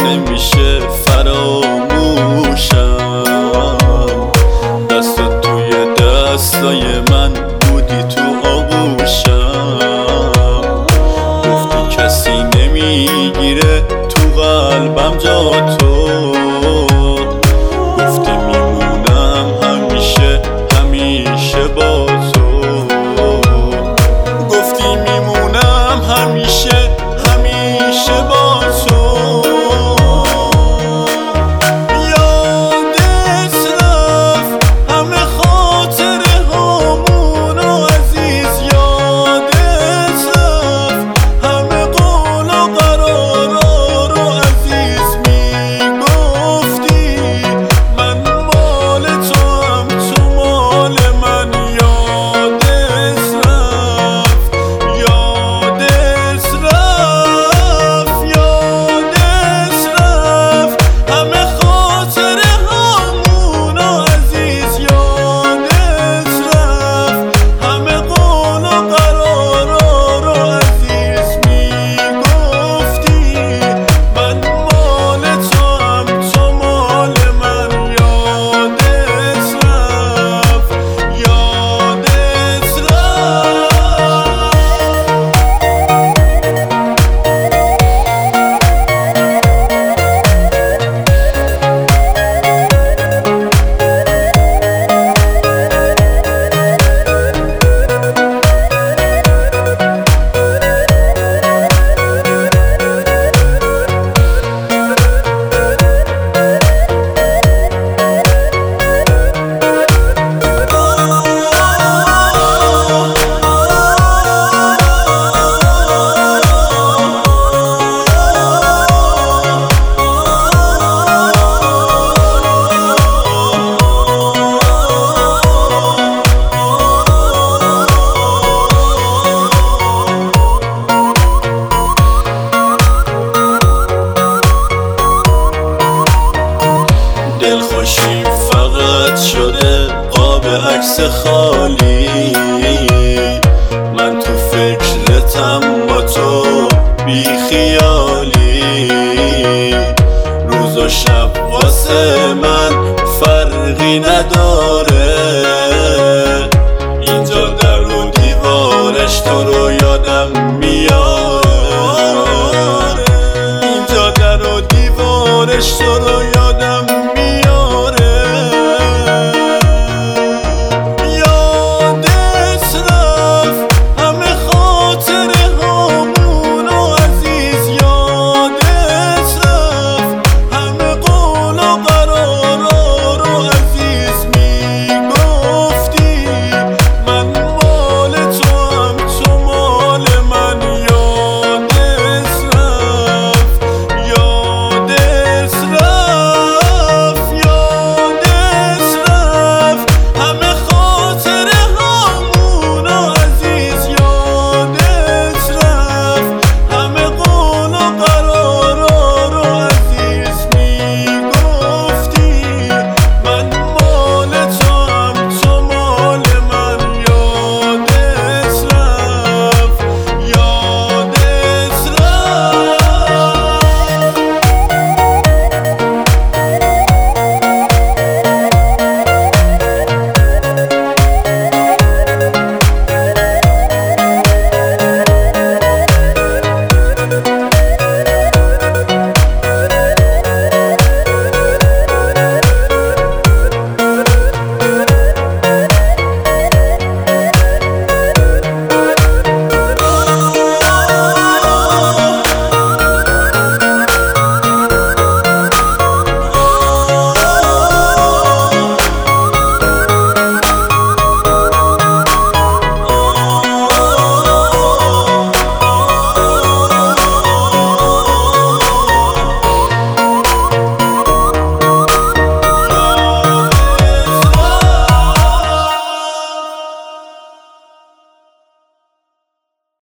نمیشه فراموشم. دستات توی دستای من بودی تو آغوشم. گفتی کسی نمیگیره تو قلبم جا تو. گفتی میمونم همیشه همیشه با تو. گفتی میمونم همیشه همیشه با تو. یادت رفت همه خاطره هامونو عزیز. یادت رفت همه قول و قرارا رو عزیز. میگفتی من مال تو هم تو مال من. یادت رفت یادت رفت یادت رفت همه خاطره هامونو عزیز. یادت رفت همه قول و قرارا رو عزیز. میگفتی من مال تو هم تو مال من. یادت رفت یادت دلخوشیم فقط شده قاب عکس خالی. من تو فکرتم با تو بی خیالی. روز و شب واسه من فرقی نداره. اینجا در و دیوارش تو رو یادم میاره. اینجا در و دیوارش تو رو یادم